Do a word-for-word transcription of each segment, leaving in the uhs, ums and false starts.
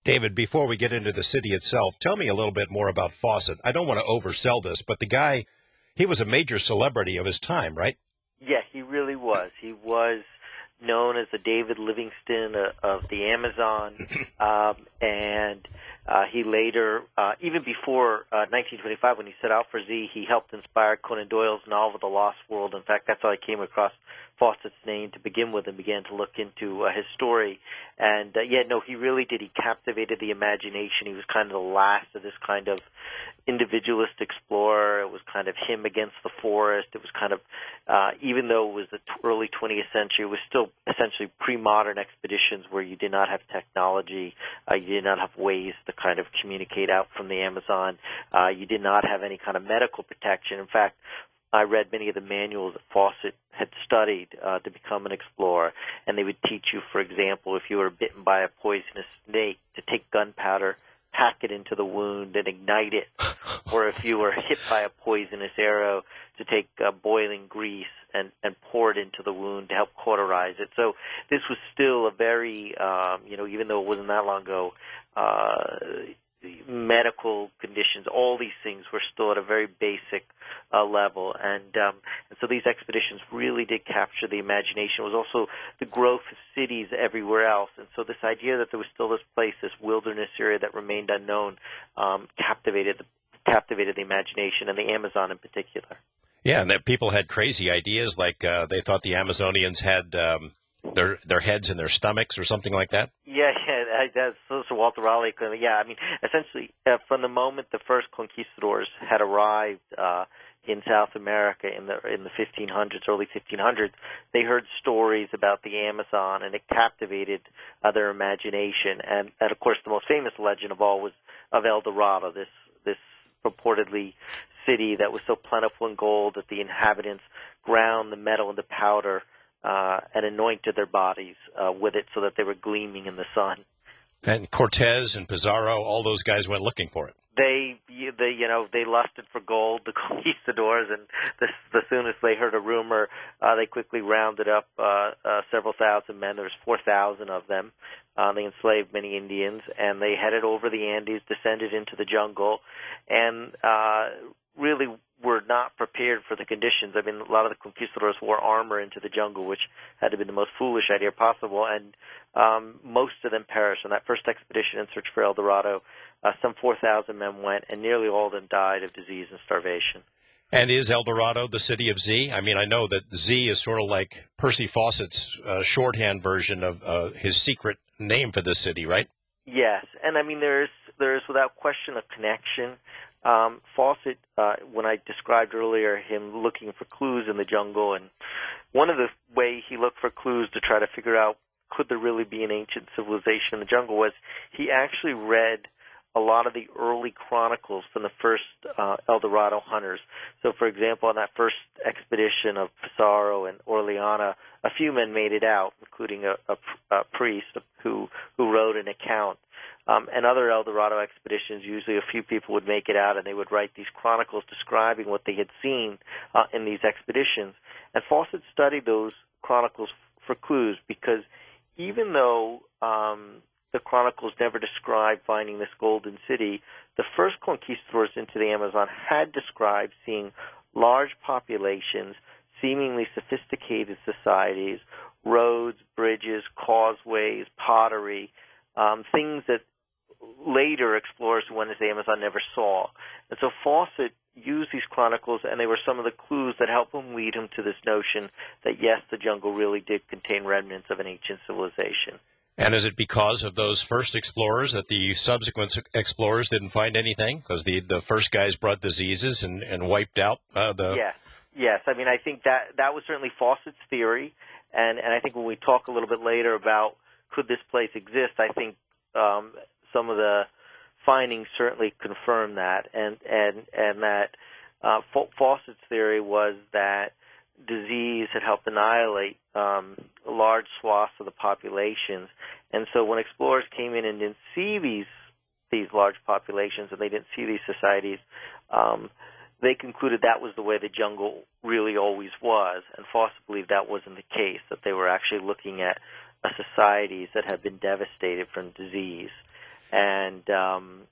David, before we get into the city itself, tell me a little bit more about Fawcett. I don't want to oversell this, but the guy, he was a major celebrity of his time, right? Yeah, he really was. He was known as the David Livingston uh, of the Amazon, um, and uh, he later, uh, even before uh, nineteen twenty-five, when he set out for Z, he helped inspire Conan Doyle's novel The Lost World. In fact, that's how I came across Fawcett's name to begin with and began to look into uh, his story. And, uh, yeah, no, he really did. He captivated the imagination. He was kind of the last of this kind of individualist explorer. It was kind of him against the forest. It was kind of, uh, even though it was the t- early twentieth century, it was still essentially pre-modern expeditions where you did not have technology. Uh, you did not have ways to kind of communicate out from the Amazon. Uh, you did not have any kind of medical protection. In fact, I read many of the manuals that Fawcett had studied uh, to become an explorer, and they would teach you, for example, if you were bitten by a poisonous snake, to take gunpowder, pack it into the wound, and ignite it. Or if you were hit by a poisonous arrow, to take uh, boiling grease and, and pour it into the wound to help cauterize it. So this was still a very, um, you know, even though it wasn't that long ago, uh, medical conditions, all these things were still at a very basic uh, level. And, um, and so these expeditions really did capture the imagination. It was also the growth of cities everywhere else. And so this idea that there was still this place, this wilderness area that remained unknown, um, captivated the captivated the imagination, and the Amazon in particular. Yeah, and that people had crazy ideas, like uh, they thought the Amazonians had um, their their heads in their stomachs or something like that. Yeah, yeah, that's so, so Walter Raleigh. Yeah, I mean, essentially, uh, from the moment the first conquistadors had arrived uh, in South America in the in the fifteen hundreds, early fifteen hundreds, they heard stories about the Amazon, and it captivated uh, their imagination. And, and of course, the most famous legend of all was of El Dorado, this this purportedly city that was so plentiful in gold that the inhabitants ground the metal into powder uh, and anointed their bodies uh, with it so that they were gleaming in the sun. And Cortez and Pizarro, all those guys went looking for it. They, they, you know, they lusted for gold, the conquistadors, and the, the soonest they heard a rumor, uh, they quickly rounded up uh, uh, several thousand men. There was four thousand of them. Uh, they enslaved many Indians, and they headed over the Andes, descended into the jungle, and uh, really were not prepared for the conditions. I mean, a lot of the conquistadors wore armor into the jungle, which had to be the most foolish idea possible, and um, most of them perished. On that first expedition in search for El Dorado, uh, some four thousand men went, and nearly all of them died of disease and starvation. And is El Dorado the city of Z? I mean, I know that Z is sort of like Percy Fawcett's uh, shorthand version of uh, his secret name for this city, right? Yes, and I mean, there is, there is without question a connection. Um, Fawcett, uh, when I described earlier him looking for clues in the jungle, and one of the way he looked for clues to try to figure out could there really be an ancient civilization in the jungle was he actually read a lot of the early chronicles from the first uh, El Dorado hunters. So, for example, on that first expedition of Pizarro and Orellana, a few men made it out, including a, a, a priest who, who wrote an account. Um, and other El Dorado expeditions, usually a few people would make it out, and they would write these chronicles describing what they had seen uh, in these expeditions. And Fawcett studied those chronicles f- for clues because even though um, the chronicles never described finding this golden city, the first conquistadors into the Amazon had described seeing large populations, seemingly sophisticated societies, roads, bridges, causeways, pottery, um, things that later explorers who went into the Amazon never saw. And so Fawcett used these chronicles, and they were some of the clues that helped him lead him to this notion that, yes, the jungle really did contain remnants of an ancient civilization. And is it because of those first explorers that the subsequent explorers didn't find anything? Because the, the first guys brought diseases and, and wiped out uh, the... Yes, yes. I mean, I think that that was certainly Fawcett's theory, and, and I think when we talk a little bit later about could this place exist, I think um, some of the findings certainly confirm that, and and and that uh, Fawcett's theory was that disease had helped annihilate um, large swaths of the populations, and so when explorers came in and didn't see these these large populations and they didn't see these societies, um, they concluded that was the way the jungle really always was, and Fawcett believed that wasn't the case, that they were actually looking at uh, societies that had been devastated from disease. and um,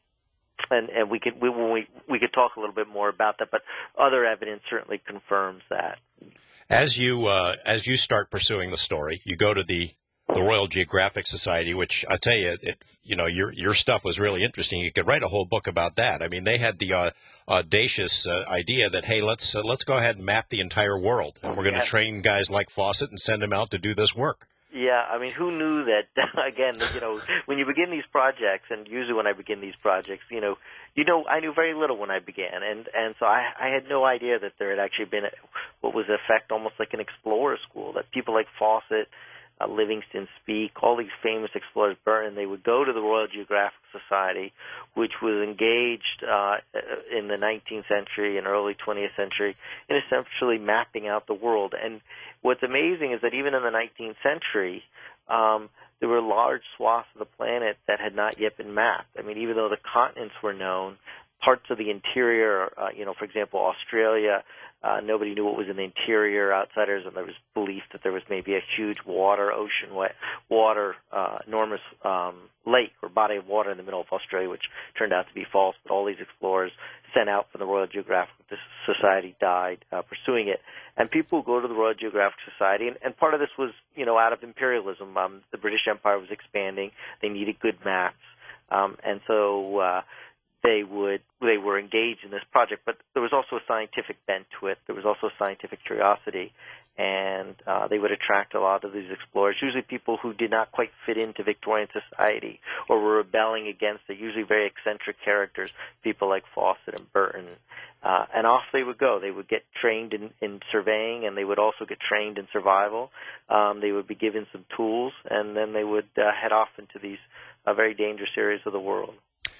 and and we could we we we could talk a little bit more about that, but other evidence certainly confirms that. As you uh, as you start pursuing the story, you go to the the Royal Geographic Society, which I tell you, it, you know, your your stuff was really interesting. You could write a whole book about that. I mean, they had the uh, audacious uh, idea that, hey, let's uh, let's go ahead and map the entire world, and we're going to Yeah. train guys like Fawcett and send them out to do this work. Yeah, I mean, who knew that, again, you know, when you begin these projects, and usually when I begin these projects, you know, you know, I knew very little when I began, and, and so I, I had no idea that there had actually been a, what was in effect almost like an explorer school, that people like Fawcett, uh, Livingston, Speke, all these famous explorers, Burton, they would go to the Royal Geographic Society, which was engaged uh, in the nineteenth century and early twentieth century in essentially mapping out the world. And what's amazing is that even in the nineteenth century, um, there were large swaths of the planet that had not yet been mapped. I mean, even though the continents were known, parts of the interior, uh, you know, for example, Australia, uh, nobody knew what was in the interior, outsiders, and there was belief that there was maybe a huge water, ocean, water, uh, enormous um, lake or body of water in the middle of Australia, which turned out to be false. But all these explorers sent out from the Royal Geographic Society died uh, pursuing it. And people go to the Royal Geographic Society, and, and part of this was, you know, out of imperialism. Um, the British Empire was expanding. They needed good maps. Um, and so uh, they would they were engaged in this project, but there was also a scientific bent to it. There was also a scientific curiosity, and uh, they would attract a lot of these explorers, usually people who did not quite fit into Victorian society or were rebelling against it, usually very eccentric characters, people like Fawcett and Burton. Uh, and off they would go. They would get trained in, in surveying, and they would also get trained in survival. Um, they would be given some tools, and then they would uh, head off into these uh, very dangerous areas of the world.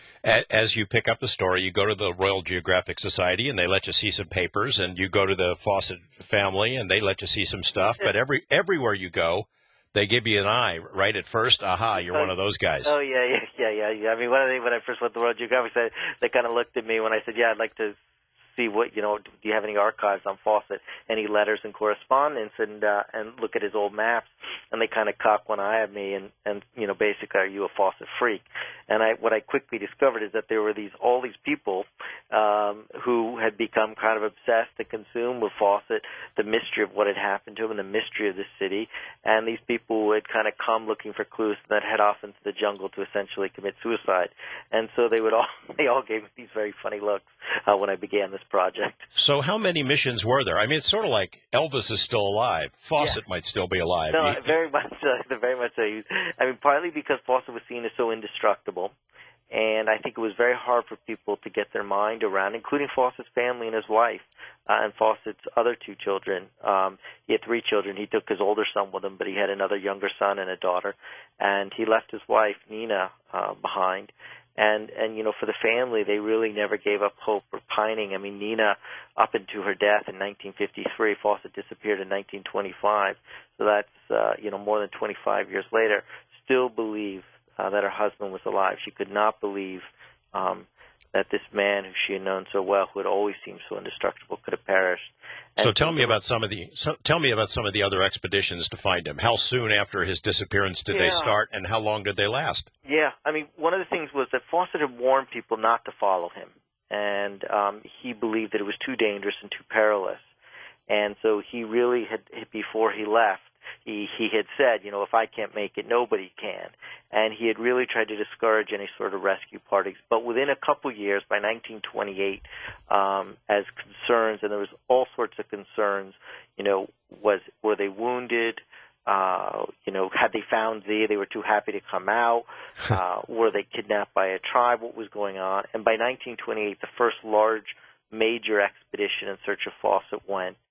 As you pick up the story, you go to the Royal Geographic Society, and they let you see some papers, and you go to the Fawcett family, and they let you see some stuff. But every everywhere you go, they give you an eye right at first. Aha, you're one of those guys. Oh, yeah, yeah, yeah, yeah. yeah. I mean, one of the, when I first went to the Royal Geographic Society, they kind of looked at me when I said, yeah, I'd like to see what, you know, do you have any archives on Fawcett, any letters and correspondence, and uh, and look at his old maps. And they kind of cock one eye at me and, and, you know, basically, are you a Fawcett freak? And I, what I quickly discovered is that there were these, all these people um, who had become kind of obsessed and consumed with Fawcett, the mystery of what had happened to him and the mystery of the city. And these people would kind of come looking for clues and then head off into the jungle to essentially commit suicide. And so they would all, they all gave me these very funny looks uh, when I began this project. So how many missions were there? I mean, it's sort of like Elvis is still alive. Fawcett yeah. might still be alive. No, you, very much so. Very much so. I mean, partly because Fawcett was seen as so indestructible, and I think it was very hard for people to get their mind around, including Fawcett's family and his wife, uh, and Fawcett's other two children. Um, he had three children. He took his older son with him, but he had another younger son and a daughter, and he left his wife, Nina, uh, behind. And, and, you know, for the family, they really never gave up hope or pining. I mean, Nina, up into her death in nineteen fifty-three, Fawcett disappeared in nineteen twenty-five. So that's, uh, you know, more than twenty-five years later, still believed uh, that her husband was alive. She could not believe um, that this man who she had known so well, who had always seemed so indestructible, could have perished. And so tell me about some of the so tell me about some of the other expeditions to find him. How soon after his disappearance did yeah. they start, and how long did they last? Yeah, I mean, one of the things was that Fawcett had warned people not to follow him, and um, he believed that it was too dangerous and too perilous. And so he really had, before he left, he he had said, you know, if I can't make it, nobody can. And he had really tried to discourage any sort of rescue parties. But within a couple years, by nineteen twenty-eight, um, as concerns, and there was all sorts of concerns, you know, was were they wounded? Uh, you know, had they found Z, they were too happy to come out. Uh, were they kidnapped by a tribe? What was going on? And by nineteen twenty-eight, the first large major expedition in search of Fawcett went.